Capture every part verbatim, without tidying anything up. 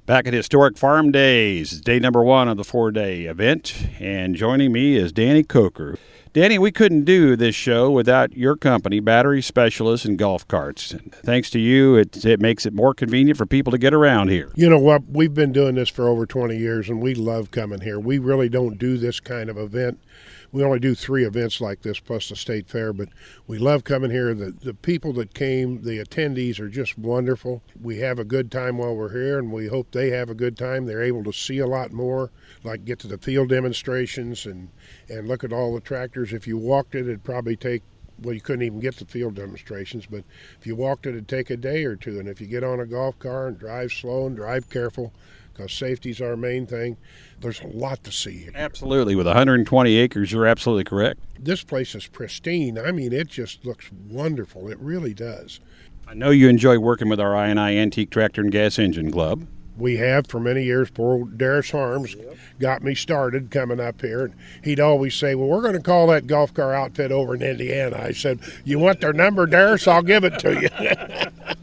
Back at Historic Farm Days, day number one of the four-day event, and joining me is Danny Coker. Danny, we couldn't do this show without your company, Battery Specialists and Golf Carts. Thanks to you, it, it makes it more convenient for people to get around here. You know what? We've been doing this for over twenty years, and we love coming here. We really don't do this kind of event. We only do three events like this plus the state fair, but we love coming here. The the people that came, the attendees are just wonderful. We have a good time while we're here, and we hope they have a good time. They're able to see a lot more, like get to the field demonstrations and, and look at all the tractors. If you walked it, it'd probably take, well, you couldn't even get the field demonstrations, but if you walked it, it'd take a day or two. And if you get on a golf car and drive slow and drive careful, because safety's our main thing, there's a lot to see here. Absolutely. With one hundred twenty acres, you're absolutely correct. This place is pristine. I mean, it just looks wonderful. It really does. I know you enjoy working with our I and I Antique Tractor and Gas Engine Club. We have for many years. Poor old Darius Harms yep. got me started coming up here. And he'd always say, well, we're going to call that golf car outfit over in Indiana. I said, you want their number, Darius? I'll give it to you.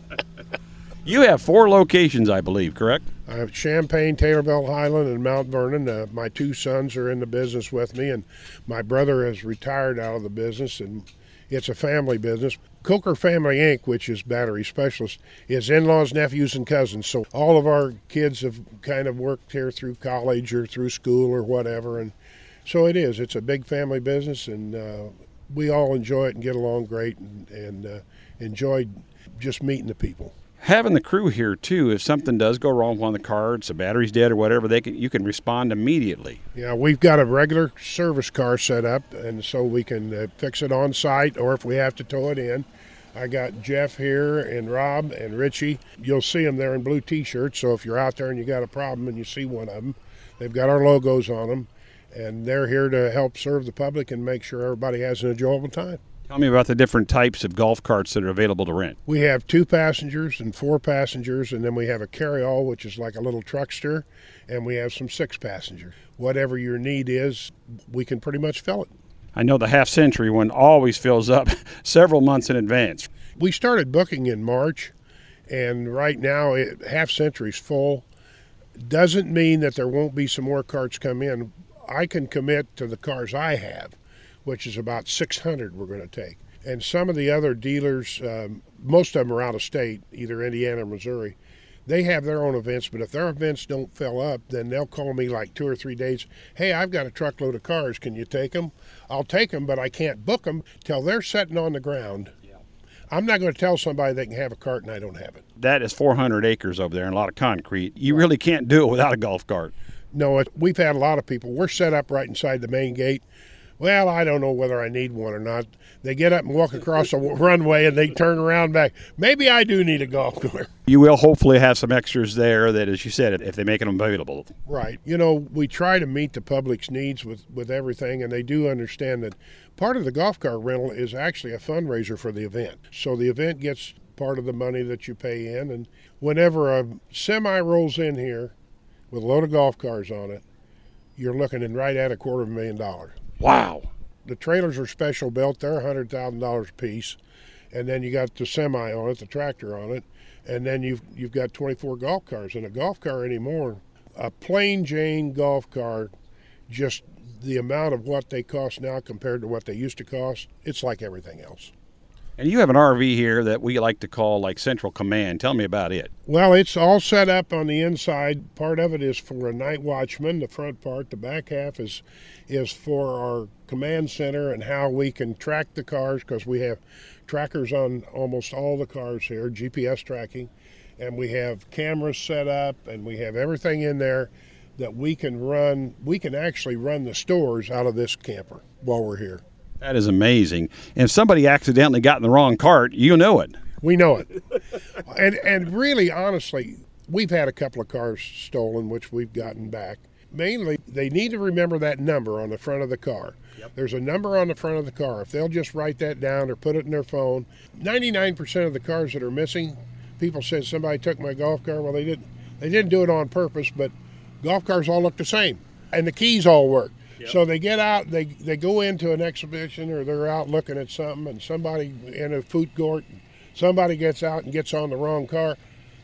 You have four locations, I believe, correct? I have Champaign, Taylorville, Highland, and Mount Vernon. Uh, my two sons are in the business with me, and my brother has retired out of the business, and it's a family business. Coker Family Incorporated, which is Battery Specialist, is in-laws, nephews, and cousins. So all of our kids have kind of worked here through college or through school or whatever, and so it is. It's a big family business, and uh, we all enjoy it and get along great, and, and uh, enjoy just meeting the people. Having the crew here, too, if something does go wrong with one of the carts, the battery's dead or whatever, they can you can respond immediately. Yeah, we've got a regular service car set up, and so we can uh, fix it on site, or if we have to tow it in. I got Jeff here and Rob and Richie. You'll see them there in blue T-shirts, so if you're out there and you got a problem and you see one of them, they've got our logos on them, and they're here to help serve the public and make sure everybody has an enjoyable time. Tell me about the different types of golf carts that are available to rent. We have two passengers and four passengers, and then we have a carry-all, which is like a little truckster, and we have some six passengers. Whatever your need is, we can pretty much fill it. I know the half-century one always fills up several months in advance. We started booking in March, and right now it, half-century's full. Doesn't mean that there won't be some more carts come in. I can commit to the cars I have, which is about six hundred we're going to take. And some of the other dealers, um, most of them are out of state, either Indiana or Missouri, they have their own events, but if their events don't fill up, then they'll call me like two or three days, hey, I've got a truckload of cars, can you take them? I'll take them, but I can't book them till they're sitting on the ground. Yeah. I'm not going to tell somebody they can have a cart and I don't have it. That is four hundred acres over there and a lot of concrete. You really can't do it without a golf cart. No, it, we've had a lot of people. We're set up right inside the main gate. Well, I don't know whether I need one or not. They get up and walk across the runway and they turn around back. Maybe I do need a golf cart. You will hopefully have some extras there that, as you said, if they make them available. Right. You know, we try to meet the public's needs with, with everything, and they do understand that part of the golf cart rental is actually a fundraiser for the event. So the event gets part of the money that you pay in, and whenever a semi rolls in here with a load of golf cars on it, you're looking in right at a quarter of a million dollars. Wow. The trailers are special built. They're one hundred thousand dollars a piece. And then you got the semi on it, the tractor on it. And then you've you've got twenty-four golf cars. And a golf car anymore, a plain Jane golf car, just the amount of what they cost now compared to what they used to cost, it's like everything else. And you have an R V here that we like to call like Central Command. Tell me about it. Well, it's all set up on the inside. Part of it is for a night watchman, the front part. The back half is is for our command center and how we can track the cars, because we have trackers on almost all the cars here, G P S tracking, and we have cameras set up, and we have everything in there that we can run. We can actually run the stores out of this camper while we're here. That is amazing. And if somebody accidentally got in the wrong cart, you know it. We know it. and and really, honestly, we've had a couple of cars stolen, which we've gotten back. Mainly, they need to remember that number on the front of the car. Yep. There's a number on the front of the car. If they'll just write that down or put it in their phone, ninety-nine percent of the cars that are missing, people said somebody took my golf car. Well, they didn't. They didn't do it on purpose, but golf cars all look the same, and the keys all work. Yep. So they get out, they they go into an exhibition, or they're out looking at something, and somebody in a food court, somebody gets out and gets on the wrong car.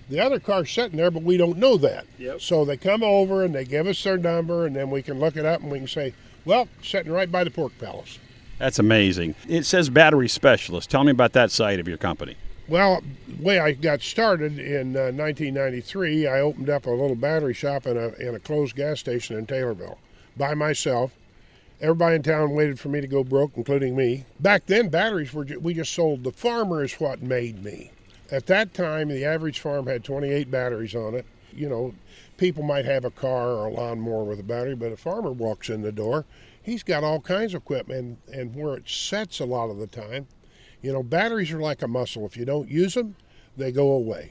The other car's sitting there, but we don't know that. Yep. So they come over and they give us their number, and then we can look it up and we can say, well, sitting right by the Pork Palace. That's amazing. It says battery specialist. Tell me about that side of your company. Well, the way I got started in uh, nineteen ninety-three, I opened up a little battery shop in a, in a closed gas station in Taylorville by myself. Everybody in town waited for me to go broke, including me. Back then, batteries were ju- we just sold. The farmer is what made me. At that time, the average farm had twenty-eight batteries on it. You know, people might have a car or a lawnmower with a battery, but a farmer walks in the door, he's got all kinds of equipment, and, and where it sets a lot of the time, you know, batteries are like a muscle. If you don't use them, they go away.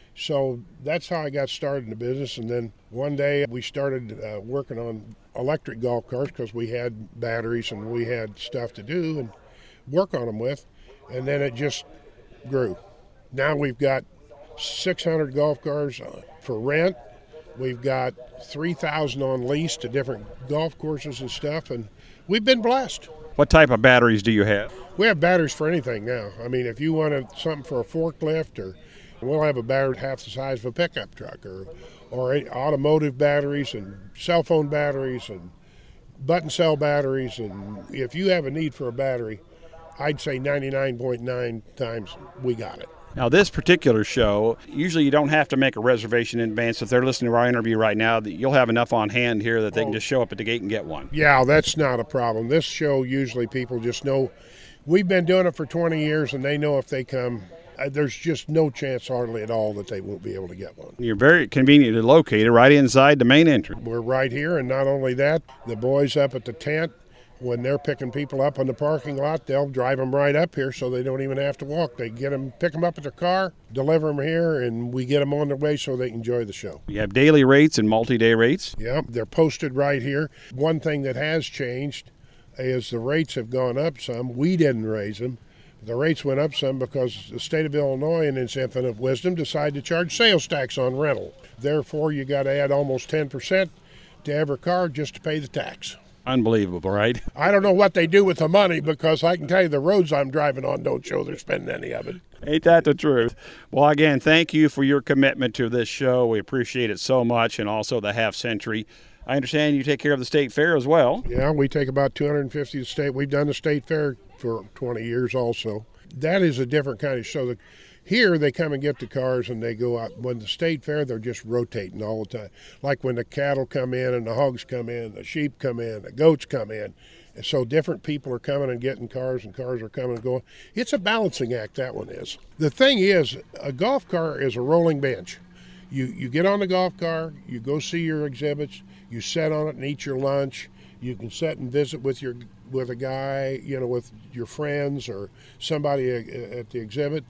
So that's how I got started in the business. And then one day we started uh, working on electric golf carts because we had batteries and we had stuff to do and work on them with. And then it just grew. Now we've got six hundred golf cars for rent. We've got three thousand on lease to different golf courses and stuff. And we've been blessed. What type of batteries do you have? We have batteries for anything now. I mean, if you wanted something for a forklift, or we'll have a battery half the size of a pickup truck, or or automotive batteries and cell phone batteries and button cell batteries. And if you have a need for a battery, I'd say ninety-nine point nine times we got it. Now, this particular show, usually you don't have to make a reservation in advance. If they're listening to our interview right now, that you'll have enough on hand here that they can just show up at the gate and get one. Yeah, that's not a problem. This show, usually people just know. We've been doing it for twenty years, and they know if they come, uh, there's just no chance hardly at all that they won't be able to get one. You're very conveniently located right inside the main entrance. We're right here, and not only that, the boys up at the tent, when they're picking people up in the parking lot, they'll drive them right up here so they don't even have to walk. They get them, pick them up at their car, deliver them here, and we get them on their way so they can enjoy the show. You have daily rates and multi-day rates. Yeah, they're posted right here. One thing that has changed is the rates have gone up some. We didn't raise them. The rates went up some because the state of Illinois, in its infinite wisdom, decided to charge sales tax on rental. Therefore, you got to add almost ten percent to every car just to pay the tax. Unbelievable, right? I don't know what they do with the money, because I can tell you the roads I'm driving on don't show they're spending any of it. Ain't that the truth? Well, again, thank you for your commitment to this show. We appreciate it so much, and also the half century. I understand you take care of the state fair as well. Yeah, we take about two hundred fifty to state. We've done the state fair for twenty years also. That is a different kind of show. Here they come and get the cars and they go out. When the state fair, they're just rotating all the time. Like when the cattle come in and the hogs come in, the sheep come in, the goats come in. And so different people are coming and getting cars, and cars are coming and going. It's a balancing act, that one is. The thing is, a golf car is a rolling bench. You you get on the golf car, you go see your exhibits, you sit on it and eat your lunch. You can sit and visit with your with a guy, you know, with your friends or somebody at the exhibit,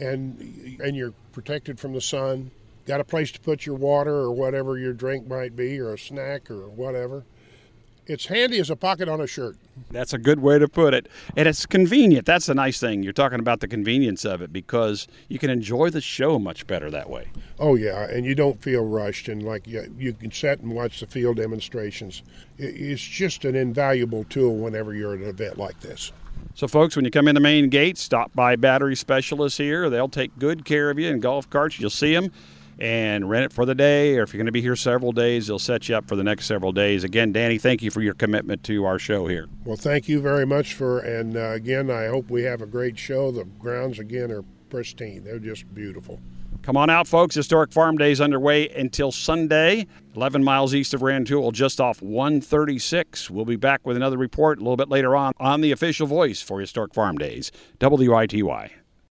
and and you're protected from the sun. Got a place to put your water or whatever your drink might be, or a snack or whatever. It's handy as a pocket on a shirt. That's a good way to put it. And it's convenient. That's the nice thing. You're talking about the convenience of it, because you can enjoy the show much better that way. Oh, yeah, and you don't feel rushed, and like you, you can sit and watch the field demonstrations. It's just an invaluable tool whenever you're at an event like this. So, folks, when you come in the main gate, stop by Battery Specialists here. They'll take good care of you in golf carts. You'll see them and rent it for the day, or if you're going to be here several days, they'll set you up for the next several days. Again, Danny, thank you for your commitment to our show here. Well, thank you very much for, and uh, again, I hope we have a great show. The grounds, again, are pristine. They're just beautiful. Come on out, folks. Historic Farm Day is underway until Sunday, eleven miles east of Rantoul, just off one thirty-six. We'll be back with another report a little bit later on on the official voice for Historic Farm Days, W I T Y.